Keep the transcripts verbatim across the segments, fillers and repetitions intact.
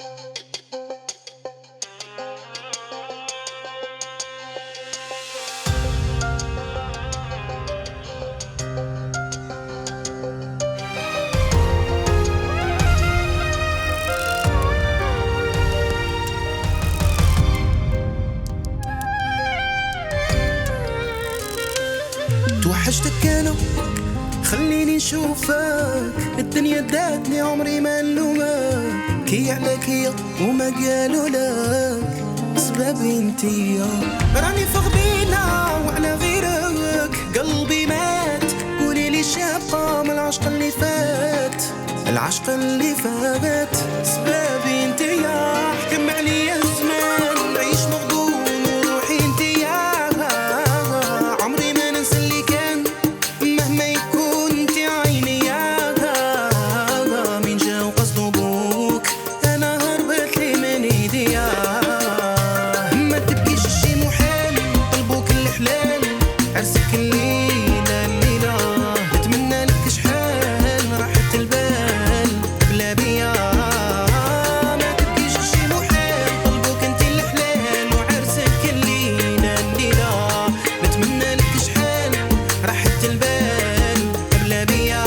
توحشتك انا خليني نشوفك، الدنيا داتني عمري ما نلومك، كي عليك هي وما قالوا لك سبابي انتيا، راني فغبينا وعلى غيرك قلبي مات، قولي لي شابة من العشق اللي فات، العشق اللي فات سبابي انتيا، حكم عليا الزمان نعيش مغبون وروحي انتيا، عمري ما ننسى اللي كان مهما يكون انتي عيني، مين جا وقصدو بوك انا هربت لي من ايديا، ما تبكيش الشي محال قلبوك الحلال، عرسك الليلة الليلة نتمنى لك شحال راحت البال بلا بيا، ما تبكيش الشي محال قلبوك انتي الحلال، وعرسك الليلة الليلة نتمنى لك شحال راحت البال بلا بيا.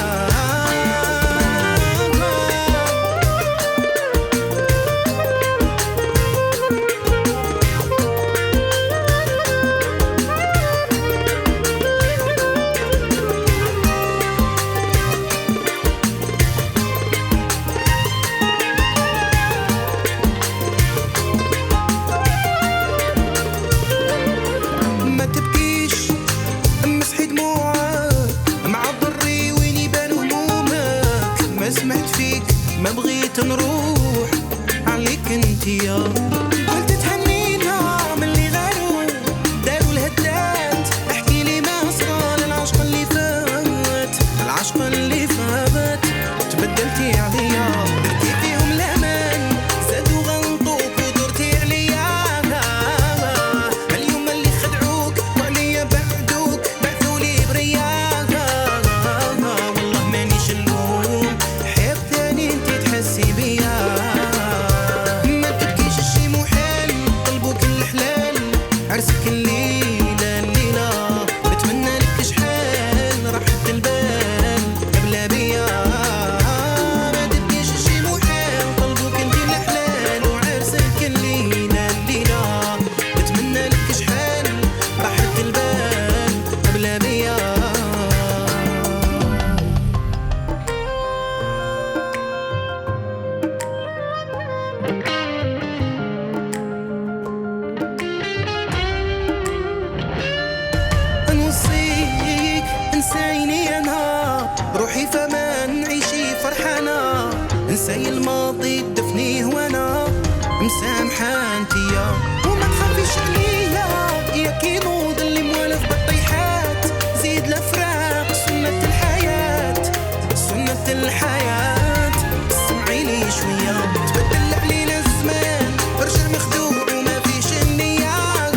ما تبكيش مسحي دموعك مع ضري وين يبان همومك، ما سمعت فيك ما بغيت نروح عليك انتيا، قلت تهنينا من اللي غاروا داروا الهدات، احكي لي ما صار العشق اللي فات، العشق اللي فات تبدلتي عليا، درتي فيهم الامان زادوا غلطوك ودرتي عليا، اليوم اللي خدعوك وعليا بعدوك بعثولي بريا، والله مانيش نلوم حياة ثاني انتي تحسي بيا، ما تبكيش الشي محال قلبوك الحلال، عرسك الليلة الليلة نتمنى لك شحال راحت البال بلا بيا، ما تبكيش الشي محال قلبوك انتي الحلال، وعرسك الليلة الليلة نتمنى لك شحال راحت البال بلا بيا. نوصيك انسيني انا روحي فمان عيشي فرحانة، انسي الماضي دفنيه وانا مسامحة انتيا، وما تخافيش عليا يا كينوض اللي موالف بالطيحات، زيد الافراق سنة الحياة سنة الحياة، سمعي لي شوية تبدل علينا الزمان رجع مخدوع وما فيش النية،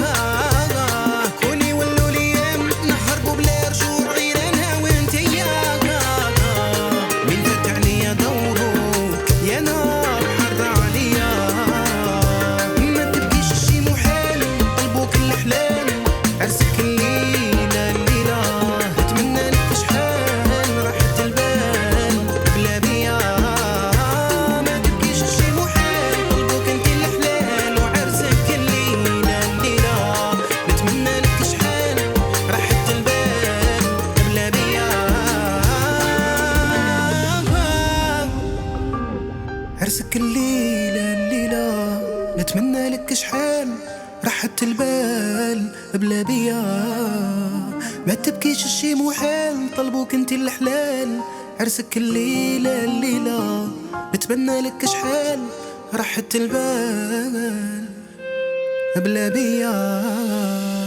كوني ولوا ليام نهربوا بلا رجوع غير انا وانتيا، مين فات عليا دورك يا نار حر عليا، ما تبكيش الشي محال قلبوك الحلال، عرسك الليلة الليلة نتمنى لك شحال راحت البال بلا بيا، ما تبكيش الشي محال قلبوك انتي الحلال، وعرسك الليلة الليلة نتمنى لك شحال راحت البال بلا بيا، عرسك الليلة الليلة نتمنى لك شحال راحت البال بلا بيا، ما تبكيش الشي محال طلبوك انتي الحلال، عرسك الليلة الليلة نتمنى لك شحال راحت البال بلا بيا.